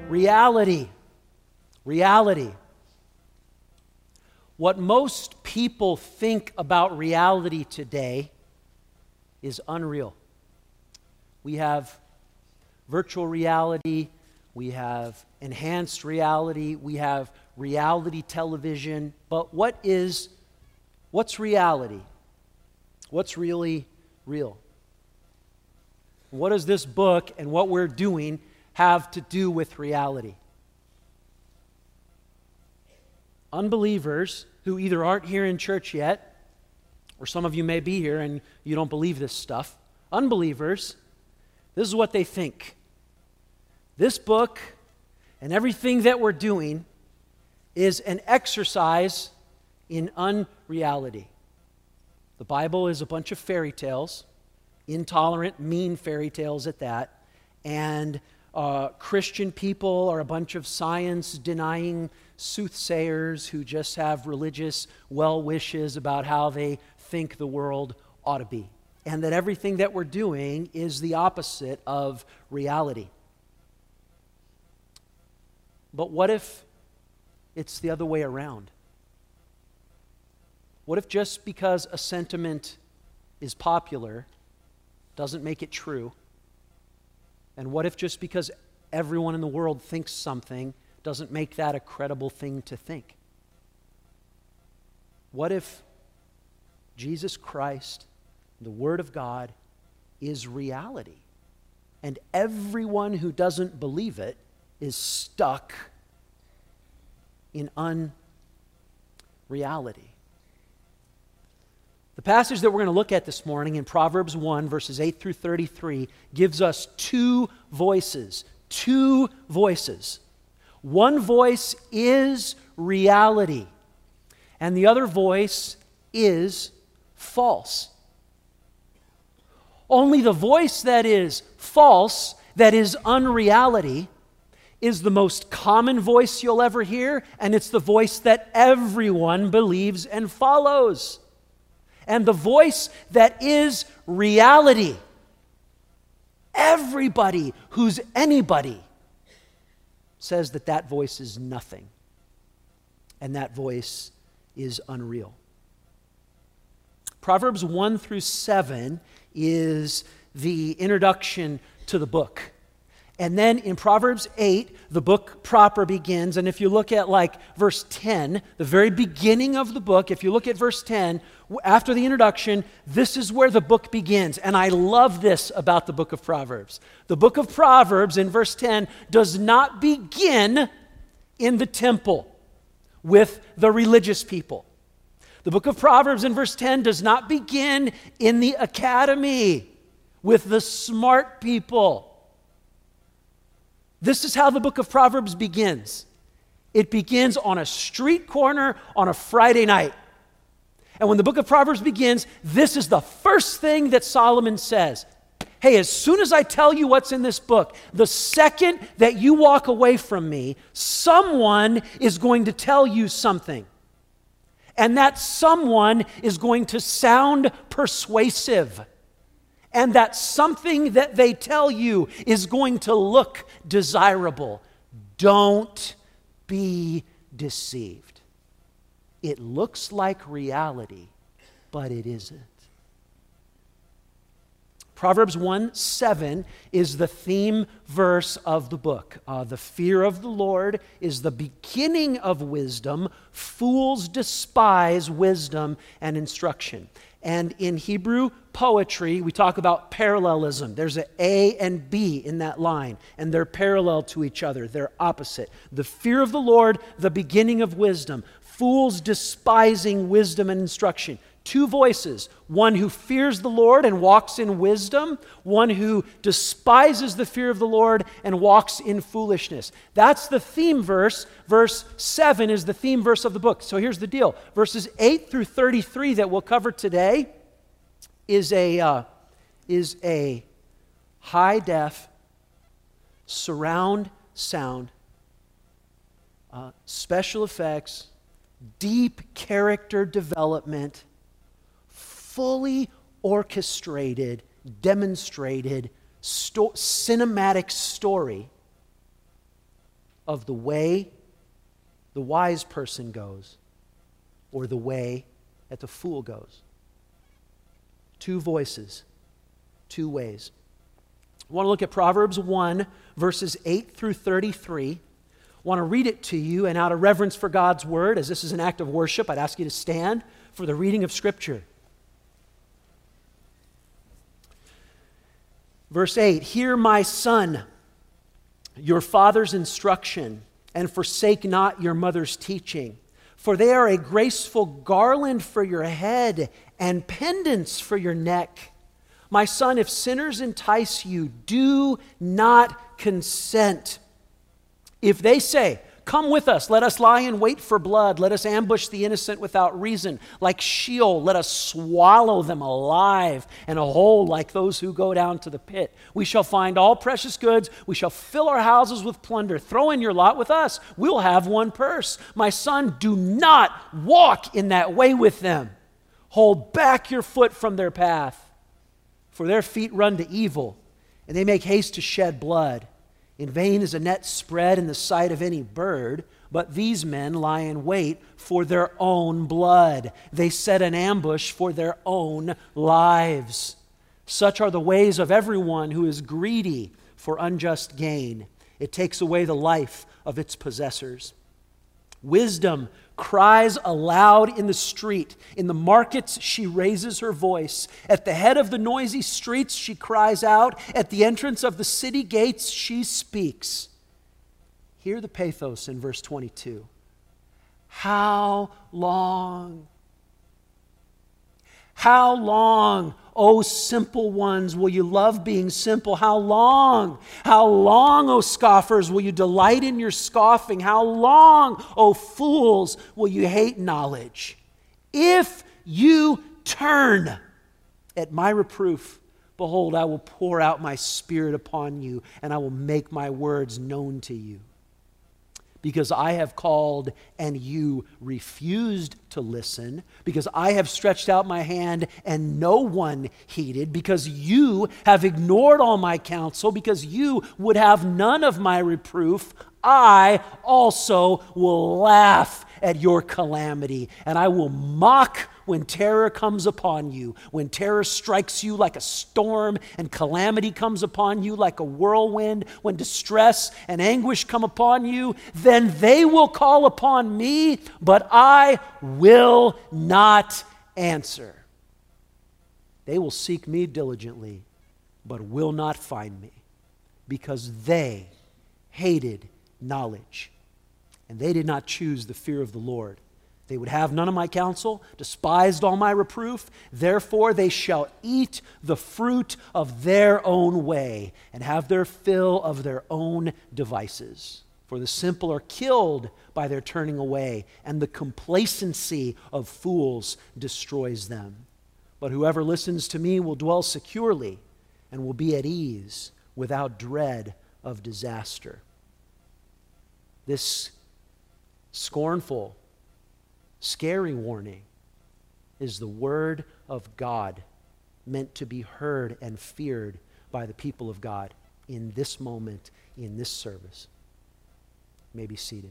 Reality. Reality. What most people think about reality today is unreal. We have virtual reality, we have enhanced reality, we have reality television, but what's reality? What's really real? What does this book and what we're doing have to do with reality? Unbelievers who either aren't here in church yet, or some of you may be here and you don't believe this stuff. Unbelievers, this is what they think. This book and everything that we're doing is an exercise in unreality. The Bible is a bunch of fairy tales, intolerant, mean fairy tales at that, and Christian people are a bunch of science-denying soothsayers who just have religious well-wishes about how they think the world ought to be, and that everything that we're doing is the opposite of reality. But what if it's the other way around? What if just because a sentiment is popular doesn't make it true? And what if just because everyone in the world thinks something doesn't make that a credible thing to think? What if Jesus Christ, the Word of God, is reality, and everyone who doesn't believe it is stuck in unreality? The passage that we're going to look at this morning in Proverbs 1, verses 8 through 33, gives us two voices. Two voices. One voice is reality, and the other voice is false. Only the voice that is false, that is unreality, is the most common voice you'll ever hear, and it's the voice that everyone believes and follows. And the voice that is reality, everybody who's anybody says that that voice is nothing, and that voice is unreal. Proverbs 1 through 7 is the introduction to the book. And then in Proverbs 8, the book proper begins. And if you look at verse 10, the very beginning of the book, if you look at verse 10, after the introduction, this is where the book begins. And I love this about the book of Proverbs. The book of Proverbs in verse 10 does not begin in the temple with the religious people. The book of Proverbs in verse 10 does not begin in the academy with the smart people. This is how the book of Proverbs begins. It begins on a street corner on a Friday night. And when the book of Proverbs begins, this is the first thing that Solomon says. Hey, as soon as I tell you what's in this book, the second that you walk away from me, someone is going to tell you something. And that someone is going to sound persuasive. And that something that they tell you is going to look desirable. Don't be deceived. It looks like reality, but it isn't. Proverbs 1:7 is the theme verse of the book. The fear of the Lord is the beginning of wisdom. Fools despise wisdom and instruction. And in Hebrew poetry, we talk about parallelism. There's an A and B in that line, and they're parallel to each other. They're opposite. The fear of the Lord, the beginning of wisdom. Fools despising wisdom and instruction. Two voices, one who fears the Lord and walks in wisdom, one who despises the fear of the Lord and walks in foolishness. That's the theme verse. Verse 7 is the theme verse of the book. So here's the deal. Verses 8 through 33 that we'll cover today is a high-def surround sound, special effects, deep character development, fully orchestrated, demonstrated cinematic story of the way the wise person goes or the way that the fool goes. Two voices, two ways. I want to look at Proverbs 1, verses 8 through 33. I want to read it to you, and out of reverence for God's word, as this is an act of worship, I'd ask you to stand for the reading of Scripture. Verse 8, "Hear, my son, your father's instruction, and forsake not your mother's teaching. For they are a graceful garland for your head and pendants for your neck. My son, if sinners entice you, do not consent. If they say, 'Come with us, let us lie in wait for blood, let us ambush the innocent without reason. Like Sheol, let us swallow them alive, and whole like those who go down to the pit. We shall find all precious goods, we shall fill our houses with plunder. Throw in your lot with us, we'll have one purse. My son, do not walk in that way with them. Hold back your foot from their path, for their feet run to evil, and they make haste to shed blood. In vain is a net spread in the sight of any bird, but these men lie in wait for their own blood. They set an ambush for their own lives. Such are the ways of everyone who is greedy for unjust gain. It takes away the life of its possessors. Wisdom cries aloud in the street. In the markets, she raises her voice. At the head of the noisy streets, she cries out. At the entrance of the city gates, she speaks." Hear the pathos in verse 22. "How long? How long, O simple ones, will you love being simple? How long? How long, O scoffers, will you delight in your scoffing? How long, O fools, will you hate knowledge? If you turn at my reproof, behold, I will pour out my spirit upon you, and I will make my words known to you. Because I have called and you refused to listen, because I have stretched out my hand and no one heeded, because you have ignored all my counsel, because you would have none of my reproof, I also will laugh at your calamity, and I will mock when terror comes upon you, when terror strikes you like a storm and calamity comes upon you like a whirlwind, when distress and anguish come upon you, then they will call upon me, but I will not answer. They will seek me diligently, but will not find me, because they hated knowledge, and they did not choose the fear of the Lord. They would have none of my counsel, despised all my reproof. Therefore they shall eat the fruit of their own way and have their fill of their own devices. For the simple are killed by their turning away, and the complacency of fools destroys them. But whoever listens to me will dwell securely and will be at ease without dread of disaster." This scornful, scary warning is the word of God, meant to be heard and feared by the people of God in this moment, in this service. You may be seated.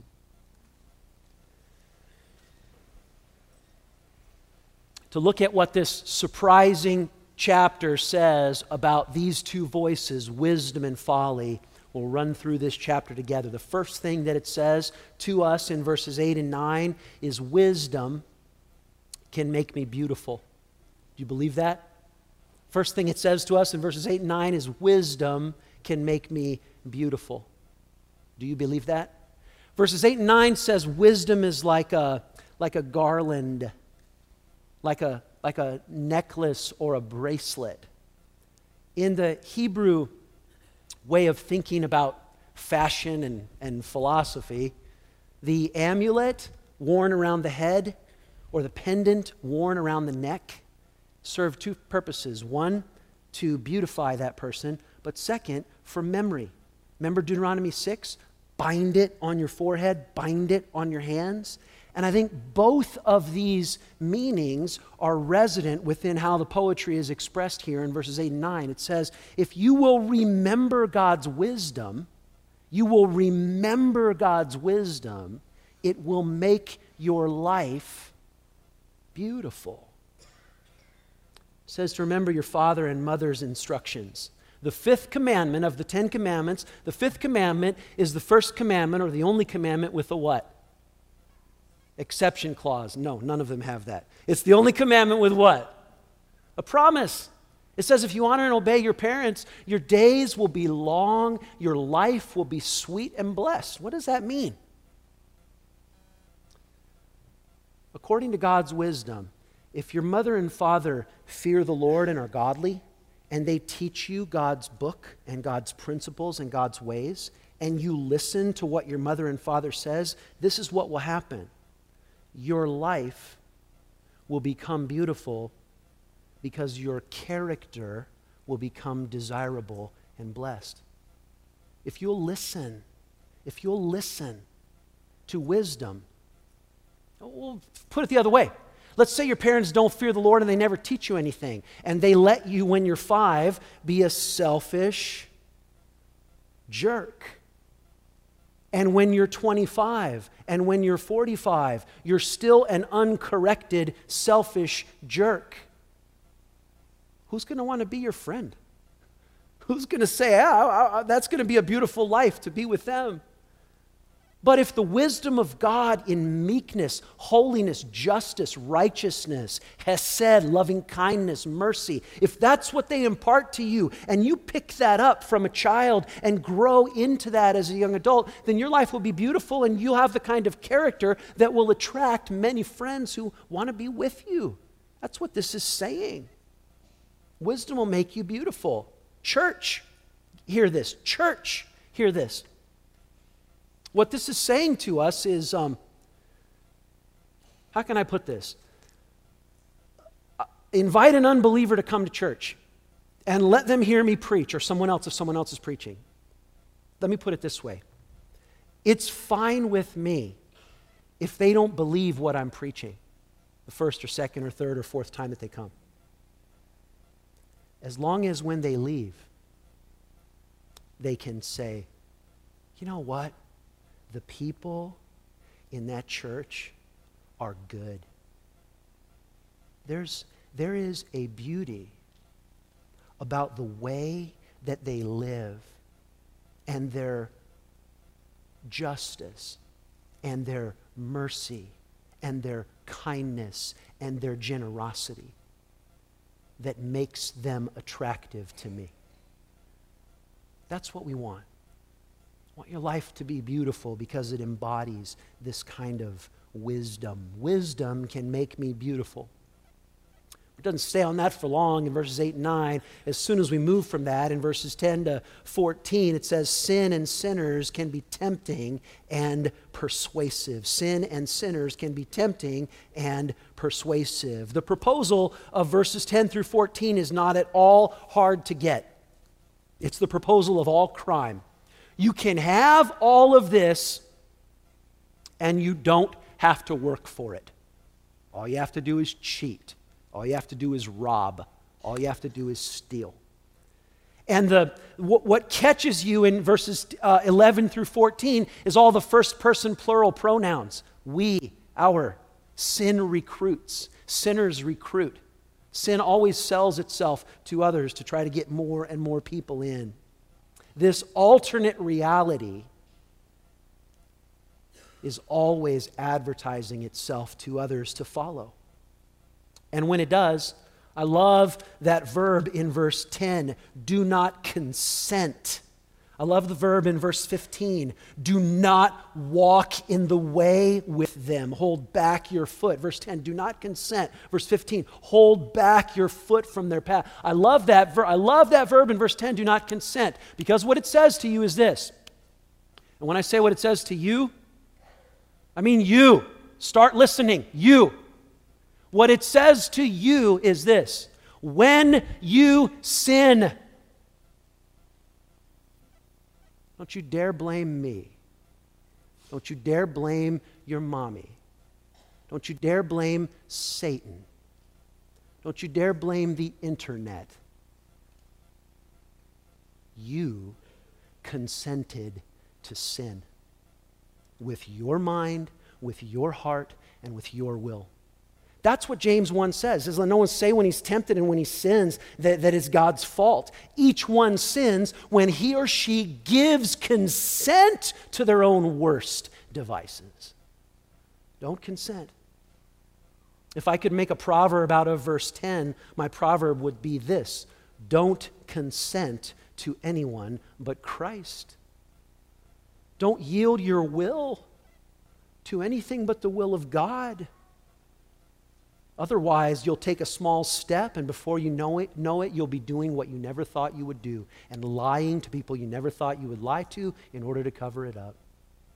To look at what this surprising chapter says about these two voices, wisdom and folly, we'll run through this chapter together. The first thing that it says to us in verses 8 and 9 is wisdom can make me beautiful. Do you believe that? First thing it says to us in verses 8 and 9 is wisdom can make me beautiful. Do you believe that? Verses 8 and 9 says wisdom is like a garland, like a necklace or a bracelet. In the Hebrew way of thinking about fashion and philosophy, the amulet worn around the head or the pendant worn around the neck serve two purposes. One, to beautify that person, but second, for memory. Remember Deuteronomy 6? Bind it on your forehead, bind it on your hands. And I think both of these meanings are resident within how the poetry is expressed here in verses 8 and 9. It says, if you will remember God's wisdom, you will remember God's wisdom, it will make your life beautiful. It says to remember your father and mother's instructions. The fifth commandment of the 10 commandments, the fifth commandment is the first commandment or the only commandment with a what? Exception clause. No, none of them have that. It's the only commandment with what? A promise. It says if you honor and obey your parents, your days will be long, your life will be sweet and blessed. What does that mean? According to God's wisdom, if your mother and father fear the Lord and are godly, and they teach you God's book and God's principles and God's ways, and you listen to what your mother and father says, this is what will happen. Your life will become beautiful because your character will become desirable and blessed. If you'll listen to wisdom, we'll put it the other way. Let's say your parents don't fear the Lord and they never teach you anything, and they let you, when you're 5, be a selfish jerk. And when you're 25 and when you're 45, you're still an uncorrected, selfish jerk. Who's going to want to be your friend? Who's going to say, that's going to be a beautiful life to be with them? But if the wisdom of God in meekness, holiness, justice, righteousness, hesed, loving kindness, mercy, if that's what they impart to you, and you pick that up from a child and grow into that as a young adult, then your life will be beautiful and you'll have the kind of character that will attract many friends who want to be with you. That's what this is saying. Wisdom will make you beautiful. Church, hear this. Church, hear this. What this is saying to us is, how can I put this? Invite an unbeliever to come to church and let them hear me preach, or someone else if someone else is preaching. Let me put it this way. It's fine with me if they don't believe what I'm preaching the first or second or third or fourth time that they come. As long as when they leave, they can say, you know what? The people in that church are good. There is a beauty about the way that they live and their justice and their mercy and their kindness and their generosity that makes them attractive to me. That's what we want. I want your life to be beautiful because it embodies this kind of wisdom. Wisdom can make me beautiful. It doesn't stay on that for long in verses 8 and 9. As soon as we move from that, in verses 10 to 14, it says, sin and sinners can be tempting and persuasive. Sin and sinners can be tempting and persuasive. The proposal of verses 10 through 14 is not at all hard to get. It's the proposal of all crime. You can have all of this, and you don't have to work for it. All you have to do is cheat. All you have to do is rob. All you have to do is steal. And what catches you in verses 11 through 14 is all the first-person plural pronouns. We, our. Sin recruits. Sinners recruit. Sin always sells itself to others to try to get more and more people in. This alternate reality is always advertising itself to others to follow. And when it does, I love that verb in verse 10, do not consent. I love the verb in verse 15, do not walk in the way with them. Hold back your foot. Verse 10, do not consent. Verse 15, hold back your foot from their path. I love that verb in verse 10, do not consent, because what it says to you is this. And when I say what it says to you, I mean you. Start listening. You. What it says to you is this. When you sin, don't you dare blame me. Don't you dare blame your mommy. Don't you dare blame Satan. Don't you dare blame the internet. You consented to sin with your mind, with your heart, and with your will. That's what James 1 says. It says, let no one say when he's tempted and when he sins that it's God's fault. Each one sins when he or she gives consent to their own worst devices. Don't consent. If I could make a proverb out of verse 10, my proverb would be this: don't consent to anyone but Christ. Don't yield your will to anything but the will of God. Otherwise, you'll take a small step, and before you know it, you'll be doing what you never thought you would do and lying to people you never thought you would lie to in order to cover it up.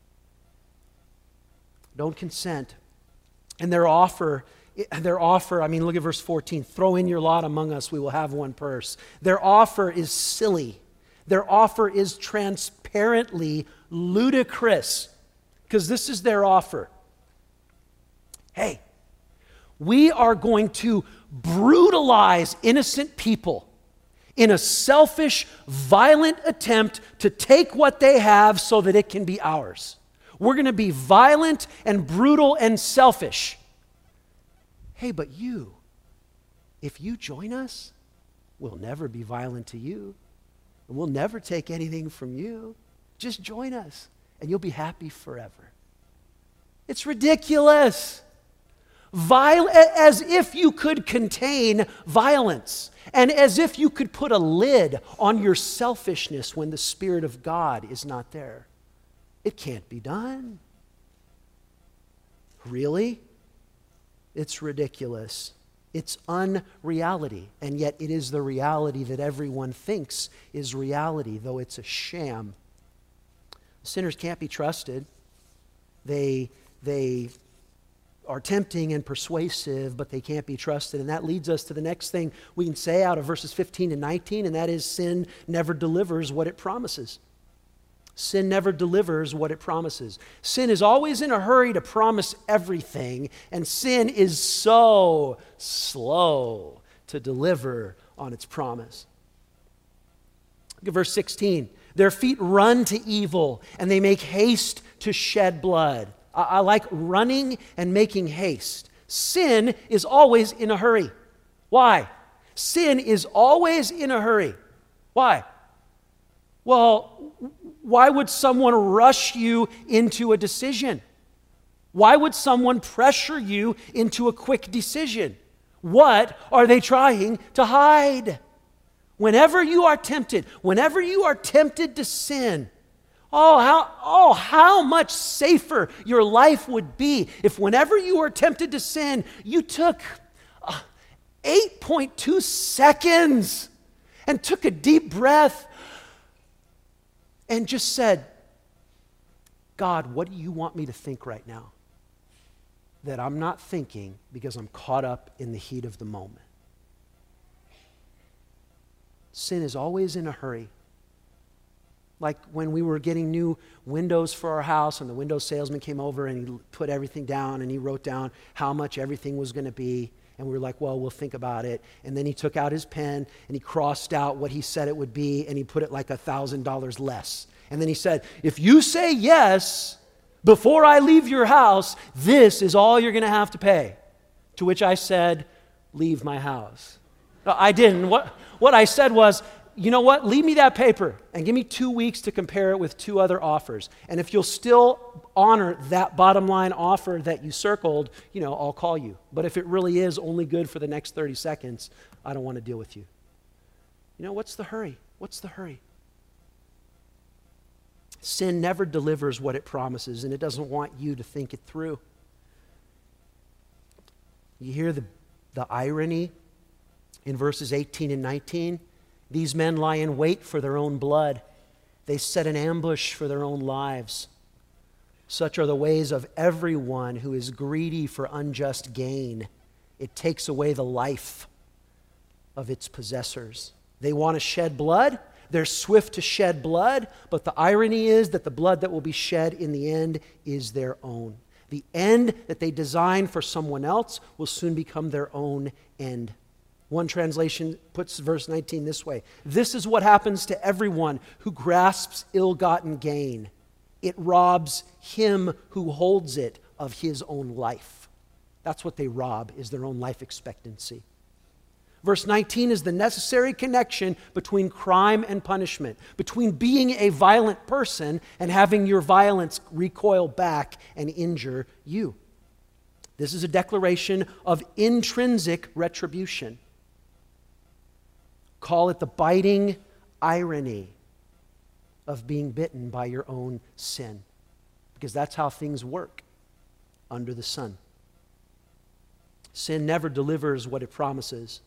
Don't consent. And their offer, I mean, look at verse 14. Throw in your lot among us, we will have one purse. Their offer is silly. Their offer is transparently ludicrous, because this is their offer. Hey, we are going to brutalize innocent people in a selfish, violent attempt to take what they have so that it can be ours. We're going to be violent and brutal and selfish. Hey, but you, if you join us, we'll never be violent to you. And we'll never take anything from you. Just join us, and you'll be happy forever. It's ridiculous. As if you could contain violence, and as if you could put a lid on your selfishness when the Spirit of God is not there. It can't be done. Really? It's ridiculous. It's unreality, and yet it is the reality that everyone thinks is reality, though it's a sham. Sinners can't be trusted. They are tempting and persuasive, but they can't be trusted. And that leads us to the next thing we can say out of verses 15 and 19, and that is sin never delivers what it promises. Sin never delivers what it promises. Sin is always in a hurry to promise everything, and sin is so slow to deliver on its promise. Look at verse 16. Their feet run to evil, and they make haste to shed blood. I like running and making haste. Sin is always in a hurry. Why? Sin is always in a hurry. Why? Well, why would someone rush you into a decision? Why would someone pressure you into a quick decision? What are they trying to hide? Whenever you are tempted to sin, how much safer your life would be if whenever you were tempted to sin, you took 8.2 seconds and took a deep breath and just said, God, what do you want me to think right now that I'm not thinking because I'm caught up in the heat of the moment? Sin is always in a hurry. Like when we were getting new windows for our house and the window salesman came over and he put everything down and he wrote down how much everything was going to be. And we were like, well, we'll think about it. And then he took out his pen and he crossed out what he said it would be and he put it like $1,000 less. And then he said, if you say yes before I leave your house, this is all you're going to have to pay. To which I said, leave my house. No, I didn't. What I said was, you know what? Leave me that paper and give me 2 weeks to compare it with 2 other offers. And if you'll still honor that bottom line offer that you circled, I'll call you. But if it really is only good for the next 30 seconds, I don't want to deal with you. What's the hurry? What's the hurry? Sin never delivers what it promises, and it doesn't want you to think it through. You hear the irony in verses 18 and 19? These men lie in wait for their own blood. They set an ambush for their own lives. Such are the ways of everyone who is greedy for unjust gain. It takes away the life of its possessors. They want to shed blood. They're swift to shed blood, but the irony is that the blood that will be shed in the end is their own. The end that they design for someone else will soon become their own end. One translation puts verse 19 this way: this is what happens to everyone who grasps ill-gotten gain. It robs him who holds it of his own life. That's what they rob, is their own life expectancy. Verse 19 is the necessary connection between crime and punishment, between being a violent person and having your violence recoil back and injure you. This is a declaration of intrinsic retribution. Call it the biting irony of being bitten by your own sin, because that's how things work under the sun. Sin never delivers what it promises.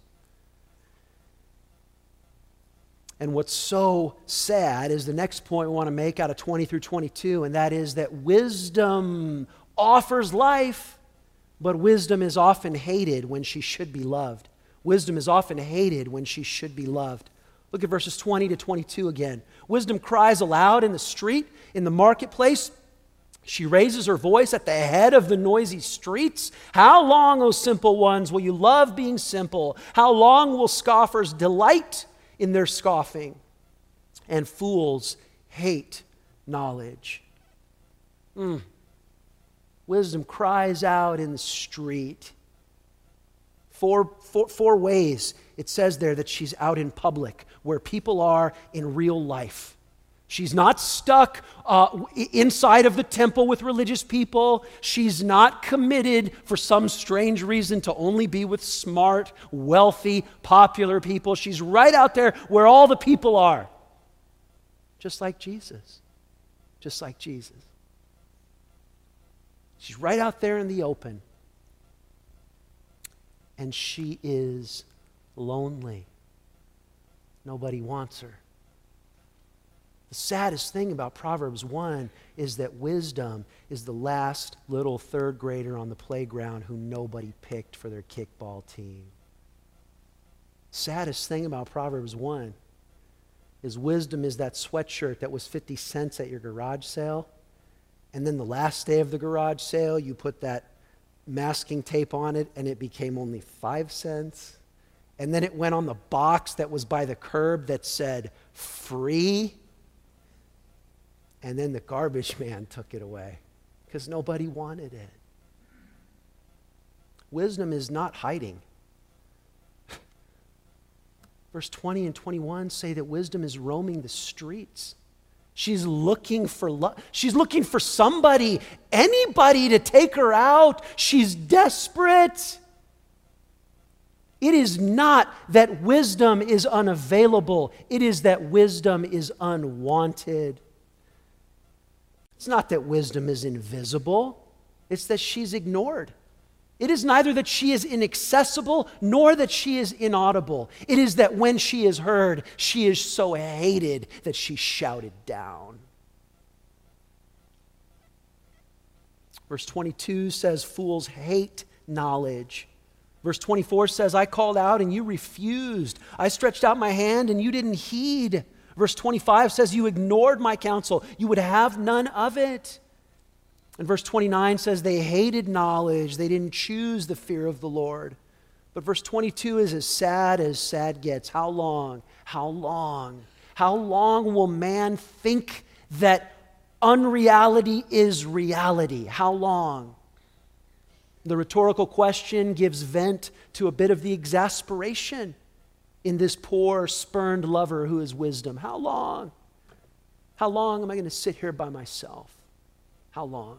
And what's so sad is the next point we want to make out of 20 through 22, and that is that wisdom offers life, but wisdom is often hated when she should be loved. Wisdom is often hated when she should be loved. Look at verses 20 to 22 again. Wisdom cries aloud in the street, in the marketplace. She raises her voice at the head of the noisy streets. How long, O simple ones, will you love being simple? How long will scoffers delight in their scoffing? And fools hate knowledge. Wisdom cries out in the street. Four ways it says there that she's out in public, where people are in real life. She's not stuck inside of the temple with religious people. She's not committed for some strange reason to only be with smart, wealthy, popular people. She's right out there where all the people are. Just like Jesus. Just like Jesus. She's right out there in the open. And she is lonely. Nobody wants her. The saddest thing about Proverbs 1 is that wisdom is the last little third grader on the playground who nobody picked for their kickball team. Saddest thing about Proverbs 1 is wisdom is that sweatshirt that was 50 cents at your garage sale, and then the last day of the garage sale, you put that masking tape on it, and it became only 5 cents. And then it went on the box that was by the curb that said, free. And then the garbage man took it away because nobody wanted it. Wisdom is not hiding. Verse 20 and 21 say that wisdom is roaming the streets. She's looking for love. She's looking for somebody, anybody to take her out. She's desperate. It is not that wisdom is unavailable. It is that wisdom is unwanted. It's not that wisdom is invisible. It's that she's ignored. It is neither that she is inaccessible nor that she is inaudible. It is that when she is heard, she is so hated that she's shouted down. Verse 22 says, fools hate knowledge. Verse 24 says, I called out and you refused. I stretched out my hand and you didn't heed. Verse 25 says, you ignored my counsel. You would have none of it. And verse 29 says, they hated knowledge. They didn't choose the fear of the Lord. But verse 22 is as sad gets. How long? How long? How long will man think that unreality is reality? How long? The rhetorical question gives vent to a bit of the exasperation in this poor, spurned lover who is wisdom. How long? How long am I going to sit here by myself? How long?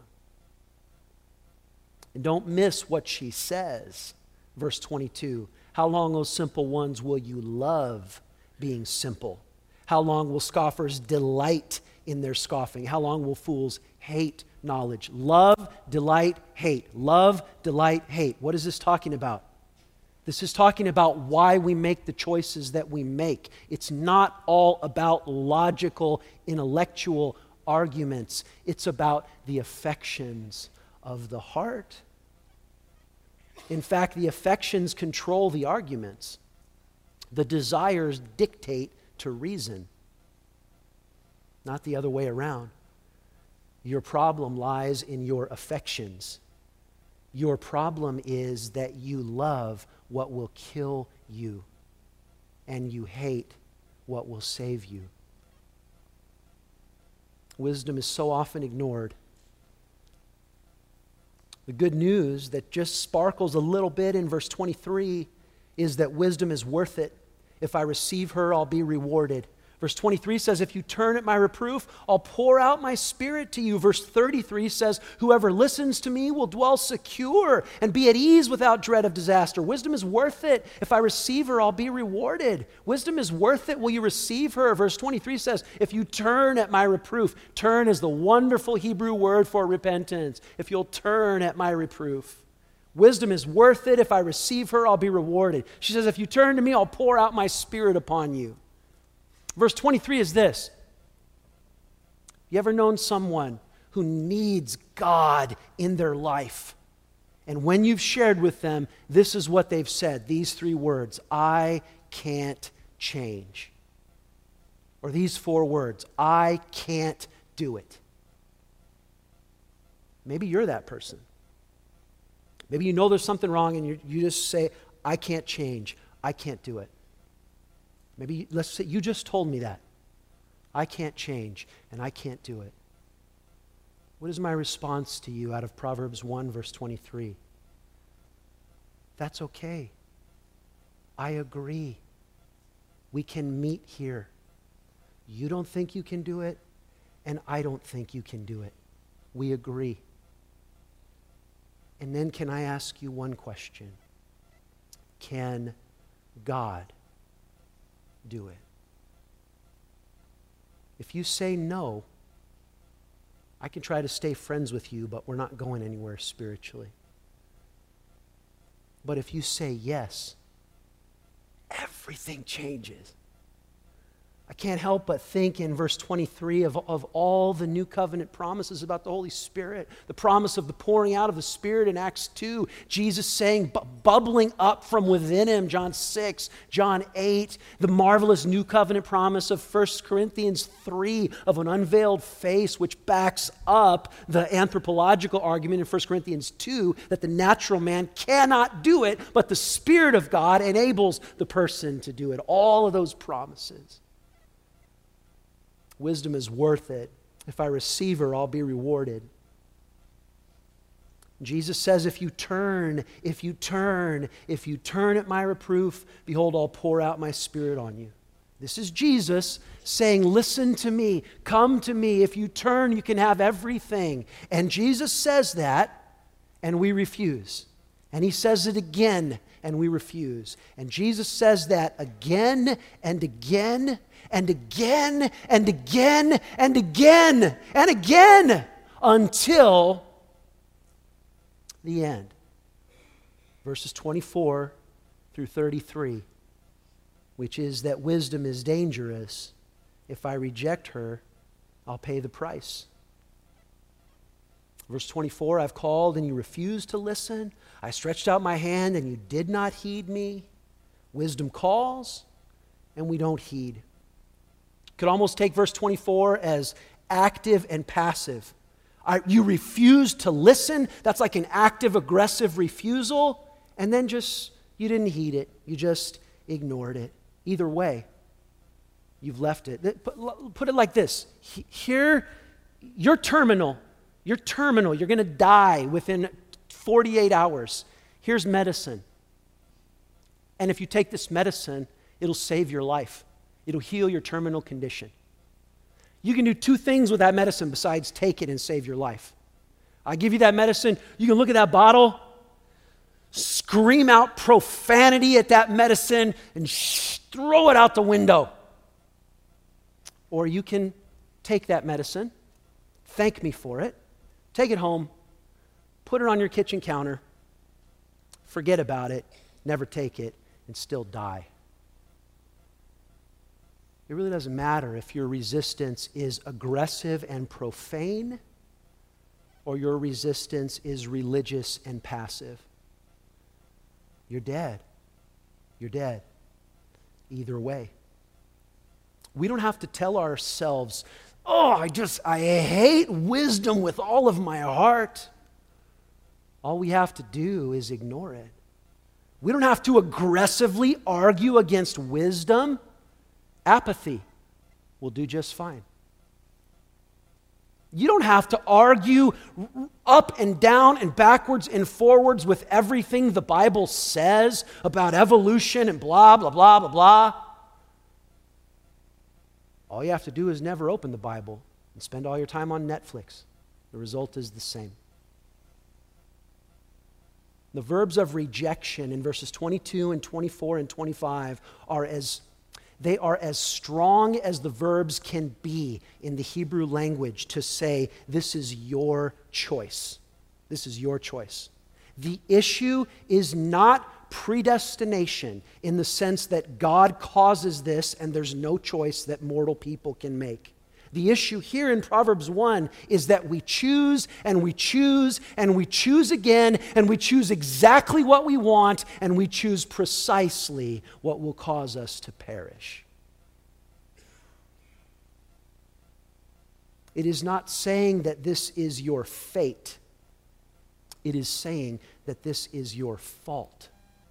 And don't miss what she says. Verse 22. How long, O simple ones, will you love being simple? How long will scoffers delight in their scoffing? How long will fools hate knowledge? Love, delight, hate. Love, delight, hate. What is this talking about? This is talking about why we make the choices that we make. It's not all about logical, intellectual arguments. It's about the affections of the heart. In fact, the affections control the arguments. The desires dictate to reason, not the other way around. Your problem lies in your affections. Your problem is that you love what will kill you, and you hate what will save you. Wisdom is so often ignored. The good news that just sparkles a little bit in verse 23 is that wisdom is worth it. If I receive her, I'll be rewarded. Verse 23 says, if you turn at my reproof, I'll pour out my spirit to you. Verse 33 says, whoever listens to me will dwell secure and be at ease without dread of disaster. Wisdom is worth it. If I receive her, I'll be rewarded. Wisdom is worth it. Will you receive her? Verse 23 says, if you turn at my reproof. Turn is the wonderful Hebrew word for repentance. If you'll turn at my reproof. Wisdom is worth it. If I receive her, I'll be rewarded. She says, if you turn to me, I'll pour out my spirit upon you. Verse 23 is this. You ever known someone who needs God in their life? And when you've shared with them, this is what they've said, these 3 words, I can't change. Or these 4 words, I can't do it. Maybe you're that person. Maybe you know there's something wrong and you just say, I can't change, I can't do it. Maybe, let's say, you just told me that. I can't change, and I can't do it. What is my response to you out of Proverbs 1, verse 23? That's okay. I agree. We can meet here. You don't think you can do it, and I don't think you can do it. We agree. And then can I ask you one question? Can God do it? If you say no, I can try to stay friends with you, but we're not going anywhere spiritually. But if you say yes, everything changes. I can't help but think in verse 23 of all the new covenant promises about the Holy Spirit, the promise of the pouring out of the Spirit in Acts 2, Jesus saying, bubbling up from within him, John 6, John 8, the marvelous new covenant promise of 1 Corinthians 3 of an unveiled face which backs up the anthropological argument in 1 Corinthians 2 that the natural man cannot do it, but the Spirit of God enables the person to do it. All of those promises. Wisdom is worth it. If I receive her, I'll be rewarded. Jesus says, if you turn at my reproof, behold, I'll pour out my spirit on you. This is Jesus saying, listen to me, come to me. If you turn, you can have everything. And Jesus says that, and we refuse. And he says it again, and we refuse. And Jesus says that again and again and again and again and again and again until the end. Verses 24 through 33, which is that wisdom is dangerous. If I reject her, I'll pay the price. Verse 24, I've called and you refused to listen. I stretched out my hand and you did not heed me. Wisdom calls and we don't heed. Could almost take verse 24 as active and passive. You refused to listen. That's like an active, aggressive refusal. And then you didn't heed it. You just ignored it. Either way, you've left it. Put it like this. Here, you're terminal. You're terminal. You're going to die within 48 hours. Here's medicine. And if you take this medicine, it'll save your life. It'll heal your terminal condition. You can do 2 things with that medicine besides take it and save your life. I give you that medicine. You can look at that bottle, scream out profanity at that medicine, and throw it out the window. Or you can take that medicine, thank me for it, take it home, put it on your kitchen counter, forget about it, never take it, and still die. It really doesn't matter if your resistance is aggressive and profane or your resistance is religious and passive. You're dead. You're dead. Either way. We don't have to tell ourselves, I hate wisdom with all of my heart. All we have to do is ignore it. We don't have to aggressively argue against wisdom. Apathy will do just fine. You don't have to argue up and down and backwards and forwards with everything the Bible says about evolution and blah, blah, blah, blah, blah. All you have to do is never open the Bible and spend all your time on Netflix. The result is the same. The verbs of rejection in verses 22 and 24 and 25 are as strong as the verbs can be in the Hebrew language to say, this is your choice. This is your choice. The issue is not predestination in the sense that God causes this and there's no choice that mortal people can make. The issue here in Proverbs 1 is that we choose and we choose and we choose again and we choose exactly what we want and we choose precisely what will cause us to perish. It is not saying that this is your fate. It is saying that this is your fault.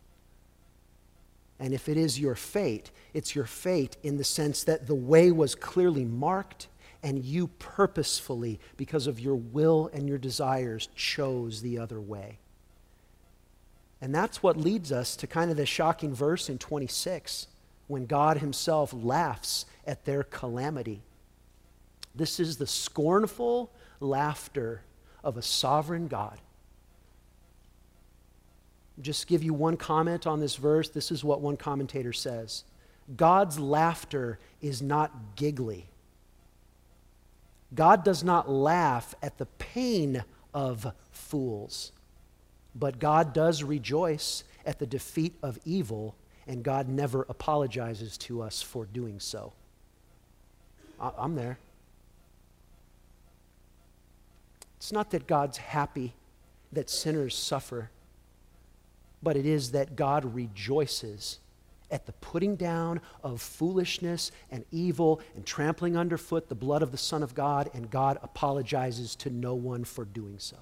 And if it is your fate, it's your fate in the sense that the way was clearly marked and you purposefully, because of your will and your desires, chose the other way. And that's what leads us to kind of the shocking verse in 26, when God himself laughs at their calamity. This is the scornful laughter of a sovereign God. Just give you one comment on this verse. This is what one commentator says. God's laughter is not giggly. God does not laugh at the pain of fools, but God does rejoice at the defeat of evil, and God never apologizes to us for doing so. I'm there. It's not that God's happy that sinners suffer, but it is that God rejoices at the putting down of foolishness and evil and trampling underfoot the blood of the Son of God, and God apologizes to no one for doing so.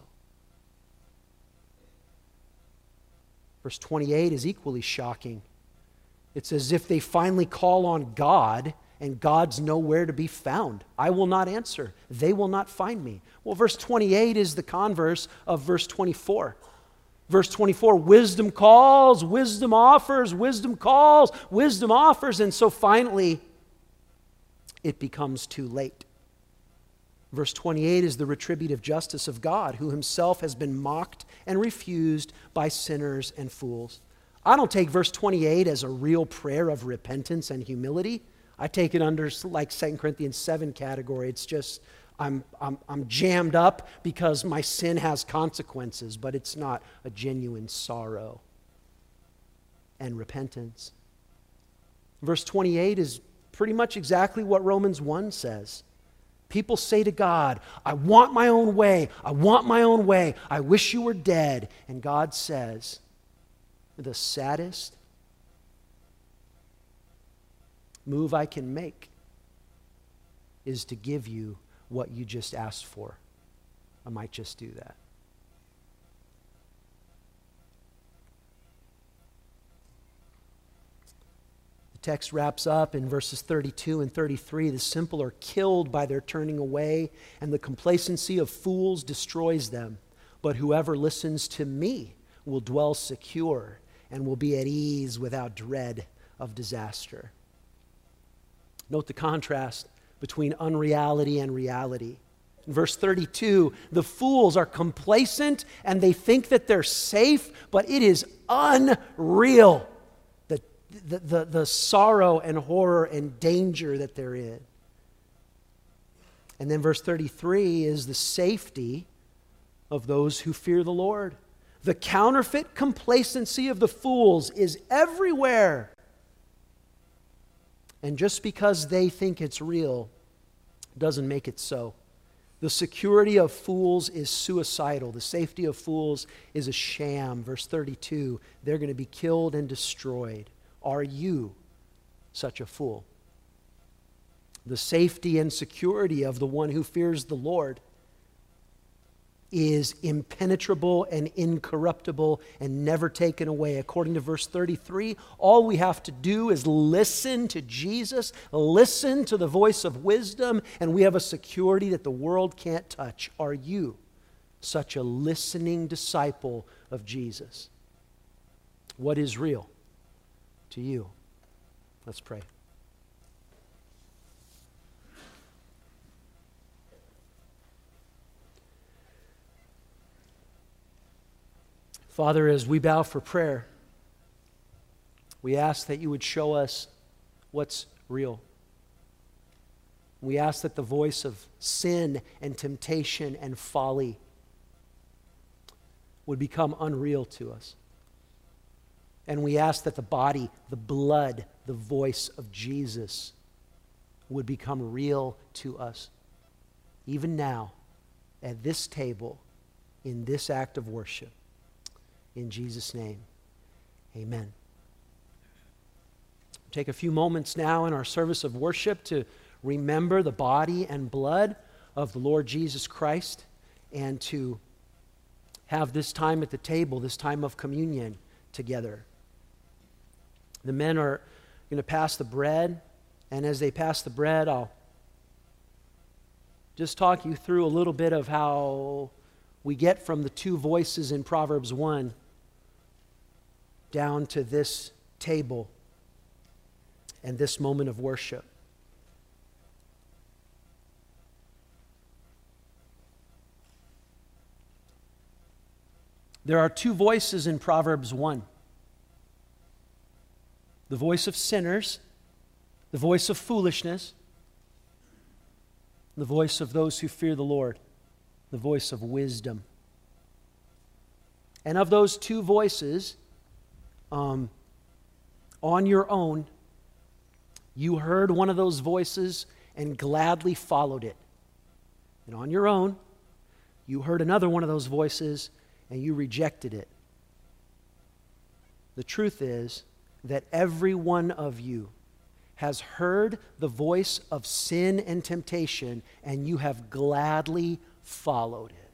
Verse 28 is equally shocking. It's as if they finally call on God and God's nowhere to be found. I will not answer. They will not find me. Well, verse 28 is the converse of verse 24. Verse 24, wisdom calls, wisdom offers, wisdom calls, wisdom offers, and so finally it becomes too late. Verse 28 is the retributive justice of God, who himself has been mocked and refused by sinners and fools. I don't take verse 28 as a real prayer of repentance and humility. I take it under like 2 Corinthians 7 category. It's just I'm jammed up because my sin has consequences, but it's not a genuine sorrow and repentance. Verse 28 is pretty much exactly what Romans 1 says. People say to God, I want my own way. I want my own way. I wish you were dead. And God says, the saddest move I can make is to give you what you just asked for. I might just do that. The text wraps up in verses 32 and 33. The simple are killed by their turning away, and the complacency of fools destroys them. But whoever listens to me will dwell secure and will be at ease without dread of disaster. Note the contrast between unreality and reality. In verse 32, the fools are complacent and they think that they're safe, but it is unreal, the sorrow and horror and danger that they're in. And then verse 33 is the safety of those who fear the Lord. The counterfeit complacency of the fools is everywhere. And just because they think it's real doesn't make it so. The security of fools is suicidal. The safety of fools is a sham. Verse 32, they're going to be killed and destroyed. Are you such a fool? The safety and security of the one who fears the Lord is impenetrable and incorruptible and never taken away. According to verse 33, all we have to do is listen to Jesus, listen to the voice of wisdom, and we have a security that the world can't touch. Are you such a listening disciple of Jesus? What is real to you? Let's pray. Father, as we bow for prayer, we ask that you would show us what's real. We ask that the voice of sin and temptation and folly would become unreal to us. And we ask that the body, the blood, the voice of Jesus would become real to us. Even now, at this table, in this act of worship. In Jesus' name, amen. Take a few moments now in our service of worship to remember the body and blood of the Lord Jesus Christ and to have this time at the table, this time of communion together. The men are going to pass the bread, and as they pass the bread, I'll just talk you through a little bit of how we get from the two voices in Proverbs 1 down to this table and this moment of worship. There are two voices in Proverbs 1. The voice of sinners, the voice of foolishness, the voice of those who fear the Lord, the voice of wisdom. And of those two voices, on your own, you heard one of those voices and gladly followed it. And on your own, you heard another one of those voices and you rejected it. The truth is that every one of you has heard the voice of sin and temptation, and you have gladly followed it.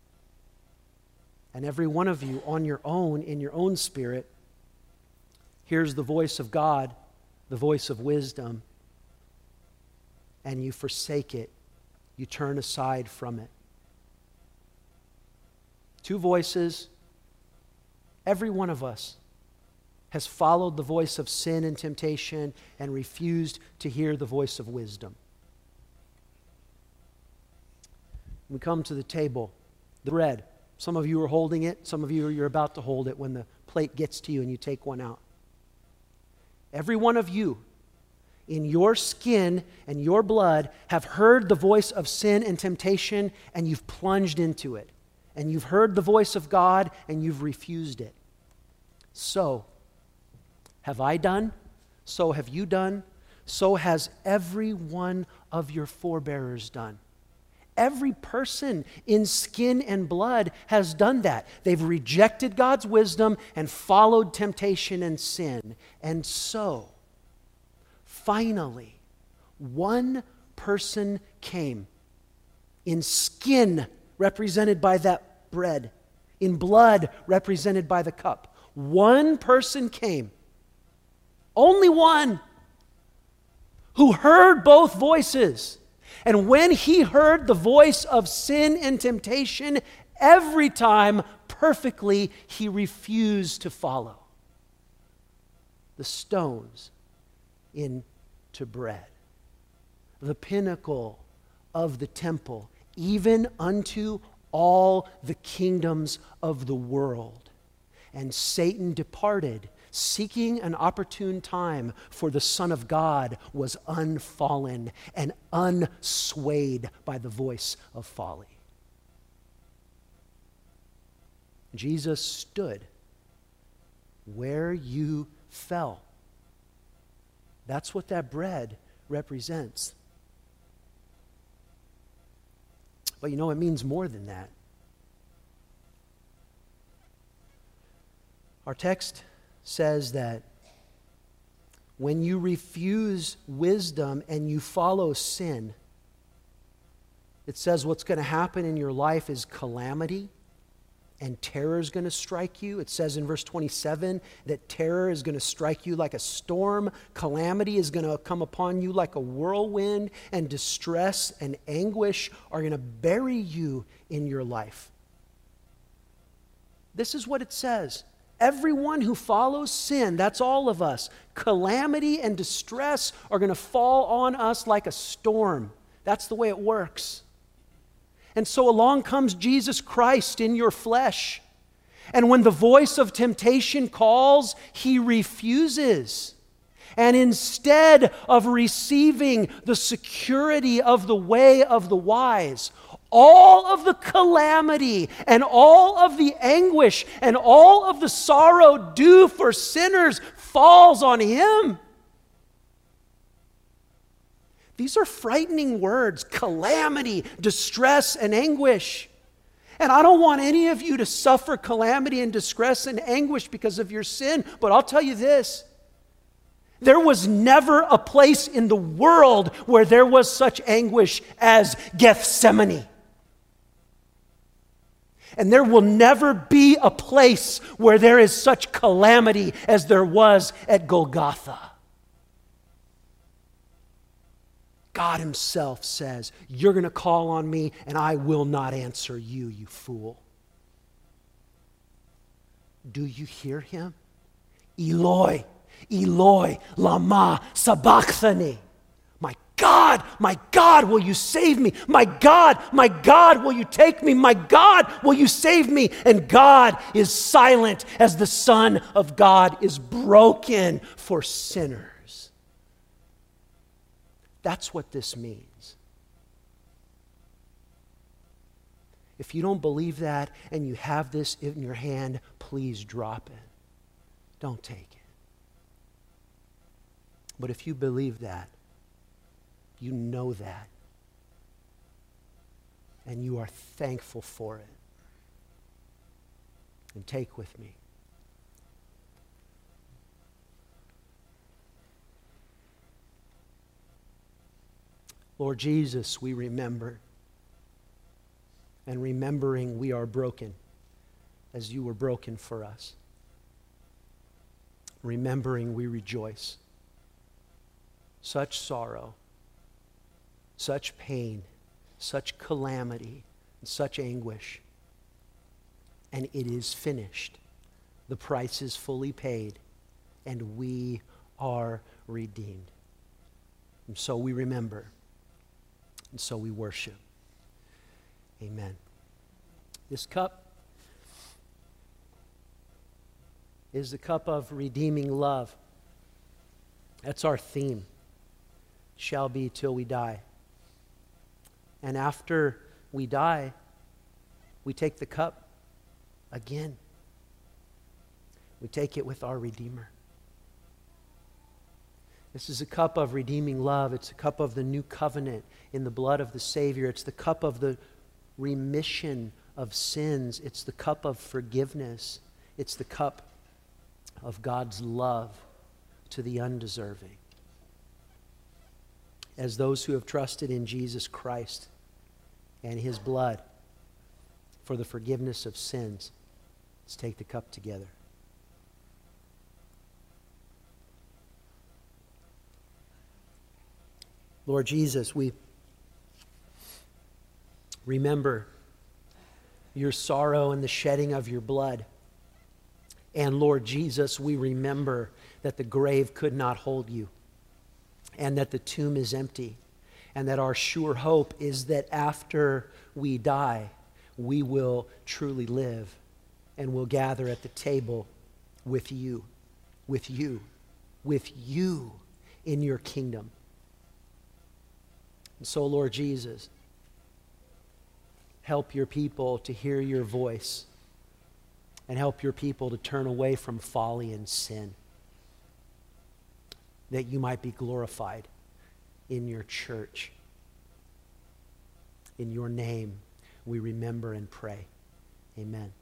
And every one of you on your own, in your own spirit, hears the voice of God, the voice of wisdom, and you forsake it. You turn aside from it. Two voices. Every one of us has followed the voice of sin and temptation and refused to hear the voice of wisdom. We come to the table, the bread. Some of you are holding it. Some of you you're about to hold it when the plate gets to you and you take one out. Every one of you, in your skin and your blood, have heard the voice of sin and temptation, and you've plunged into it. And you've heard the voice of God, and you've refused it. So have I done, so have you done, so has every one of your forebearers done. Every person in skin and blood has done that. They've rejected God's wisdom and followed temptation and sin. And so, finally, one person came in skin represented by that bread, in blood represented by the cup. One person came, only one, who heard both voices. And when he heard the voice of sin and temptation, every time perfectly he refused to follow. The stones into bread. The pinnacle of the temple, even unto all the kingdoms of the world. And Satan departed, seeking an opportune time, for the Son of God was unfallen and unswayed by the voice of folly. Jesus stood where you fell. That's what that bread represents. But you know, it means more than that. Our text says that when you refuse wisdom and you follow sin, It says what's going to happen in your life is calamity and terror is going to strike you. It says in verse 27 that terror is going to strike you like a storm. Calamity is going to come upon you like a whirlwind, and distress and anguish are going to bury you in your life. This is what it says. Everyone who follows sin, that's all of us, calamity and distress are going to fall on us like a storm. That's the way it works. And so along comes Jesus Christ in your flesh. And when the voice of temptation calls, he refuses. And instead of receiving the security of the way of the wise, all of the calamity and all of the anguish and all of the sorrow due for sinners falls on him. These are frightening words: calamity, distress, and anguish. And I don't want any of you to suffer calamity and distress and anguish because of your sin, but I'll tell you this. There was never a place in the world where there was such anguish as Gethsemane. And there will never be a place where there is such calamity as there was at Golgotha. God himself says, you're going to call on me and I will not answer you, you fool. Do you hear him? Eloi, Eloi, lama sabachthani. My God, will you save me? My God, will you take me? My God, will you save me? And God is silent as the Son of God is broken for sinners. That's what this means. If you don't believe that and you have this in your hand, please drop it. Don't take it. But if you believe that, you know that, and you are thankful for it, and take with me. Lord Jesus, we remember, and remembering we are broken as you were broken for us. Remembering we rejoice. Such sorrow, such pain, such calamity, and such anguish. And it is finished. The price is fully paid, and we are redeemed. And so we remember, and so we worship. Amen. This cup is the cup of redeeming love. That's our theme. Shall be till we die. And after we die, we take the cup again. We take it with our Redeemer. This is a cup of redeeming love. It's a cup of the new covenant in the blood of the Savior. It's the cup of the remission of sins. It's the cup of forgiveness. It's the cup of God's love to the undeserving. As those who have trusted in Jesus Christ and his blood for the forgiveness of sins, let's take the cup together. Lord Jesus, we remember your sorrow and the shedding of your blood. And Lord Jesus, we remember that the grave could not hold you, and that the tomb is empty, and that our sure hope is that after we die, we will truly live and will gather at the table with you in your kingdom. And so, Lord Jesus, help your people to hear your voice, and help your people to turn away from folly and sin, that you might be glorified in your church. In your name, we remember and pray. Amen.